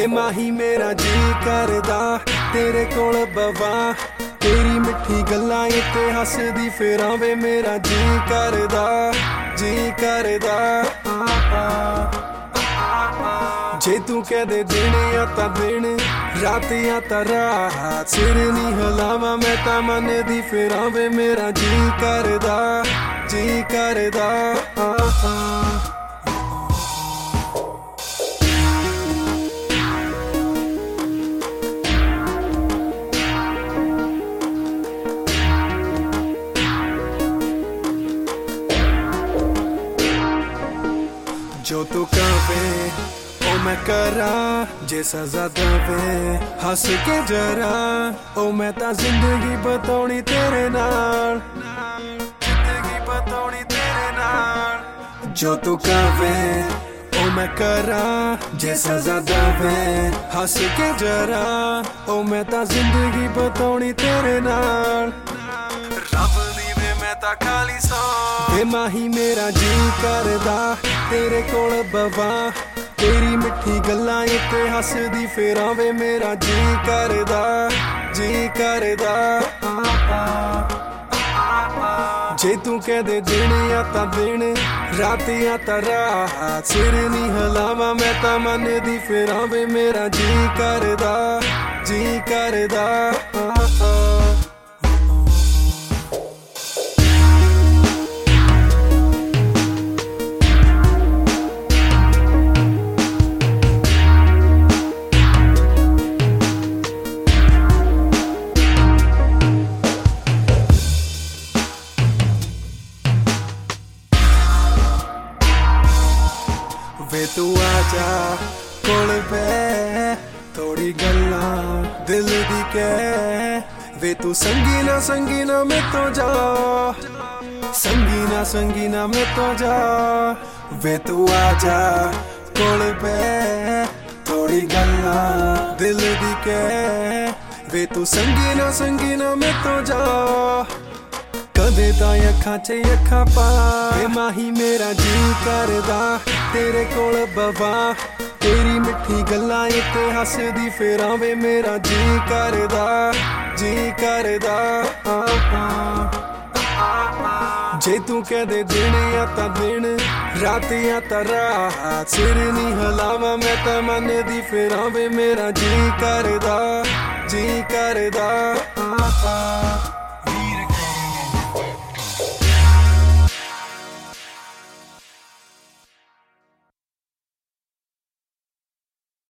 ਵੇ ਮਾਹੀ ਮੇਰਾ ਜੀ ਕਰਦਾ ਤੇਰੇ ਕੋਲ ਬਵਾਂ, ਤੇਰੀ ਮਿੱਠੀ ਗੱਲਾਂ ਤੇ ਹੱਸਦੀ ਫੇਰਾਂ ਵੇ ਮੇਰਾ ਜੀ ਕਰਦਾ ਜੇ ਤੂੰ ਕਹਦੇ ਦਿਨ ਆ ਤਾਂ ਦਿਨ, ਰਾਤ ਆ ਤਾਂ ਰਾਤ, ਸਿਰ ਨਹੀਂ ਹਿਲਾਵਾਂ ਮੈਂ ਤਾਂ ਮੰਨਦੀ ਫੇਰਾਂ ਵੇ ਮੇਰਾ ਜੀ ਕਰਦਾ जो तू कहे ओ मैं करा, जे सजा दवे हंस के जरा, ओ मैं ता जिंदगी बताउणी तेरे नाल, जिंदगी बताउणी तेरे नाल। जो तू कहे ओ मैं करा, जे सजा दवे हंस के जरा, ओ मैं ता जिंदगी बताउणी तेरे नाल। रब दी वे मैं ता खाली सौ, वे माही मेरा जी करदा तेरे कोल बवां, तेरी मिठी गल्लां ते हसदी फेरां वे मेरा जी करदा जे तू कहदे दिन आ तां दिन, रात आ तां रात, सिर नहीं हिलावां मैं तां मनदी फेरां वे मेरा जी करदा वे तू आजा कोल पे, थोड़ी गल्लां दिल दी कह, वे तू संगी ना मैं तो जा, संगी ना मैं तो जा। वे तू आजा कोल पे, थोड़ी गल्लां दिल दी कह, वे तू संगी ना मैं तो जा। कदे तां अखां च अखां पा, वे माही मेरा जी करदा तेरे कोल बवां, तेरी मिठी गल्लां ते हसदी फेरां वे मेरा जी करदा जे तू कहदे दिन आ तां दिन, रात आ तां रात, सिर नहीं हिलावां मैं तां मनदी फेरां वे मेरा जी करदा